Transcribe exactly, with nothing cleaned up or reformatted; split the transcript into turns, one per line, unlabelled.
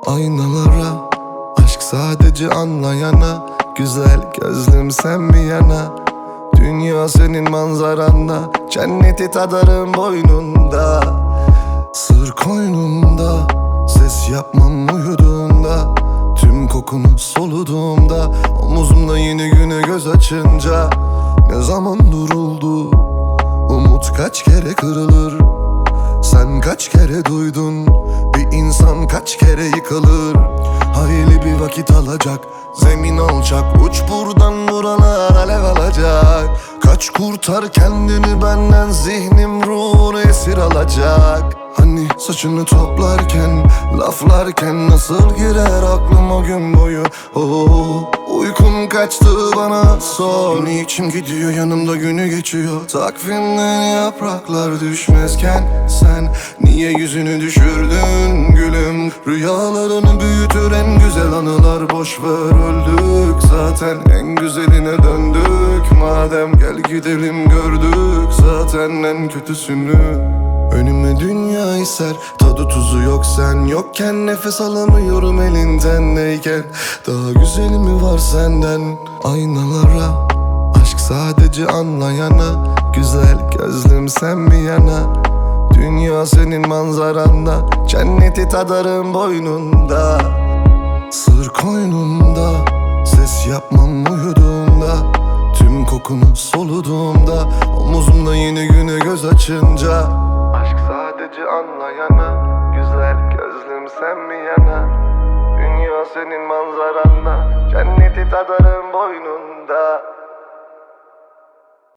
Aynalara, aşk sadece anlayana, güzel gözlüm sen bir yana. Dünya senin manzaranda, cenneti tadarım boynunda. Sır koynumda, ses yapmam uyuduğunda. Tüm kokunu soluduğumda, omuzumda yeni güne göz açınca. Ne zaman duruldu, umut kaç kere kırılır. Sen kaç kere duydun, bir insan kaç kere yıkılır. Hayli bir vakit alacak, zemin alacak, uç buradan buralar alev alacak. Kaç kurtar kendini benden, zihnim ruhunu esir alacak. Hani saçını toplarken, laflarken nasıl girer aklım o gün boyu. Oh, uykum kaçtı bana sor. Niçin gidiyor yanımda günü geçiyor. Takvimden yapraklar düşmezken sen niye yüzünü düşürdün gülüm? Rüyalarını büyütür en güzel anılar, boş ver öldük zaten. En güzeline döndük madem, gel gidelim gördük zaten en kötüsünü. Önüme dünya ser, tadı tuzu yok sen yokken. Nefes alamıyorum elindendeyken. Daha güzeli mi var senden? Aynalara, aşk sadece anlayana, güzel gözlüm sen bir yana. Dünya senin manzaranda, cenneti tadarım boynunda. Sır koynumda, ses yapmam uyuduğumda. Tüm kokunu soluduğumda, omuzumda yeni güne göz açınca. Aşk sadece anlayana, güzel gözlüm sen mi yana. Dünya senin manzaranda, cenneti tadarım boynunda.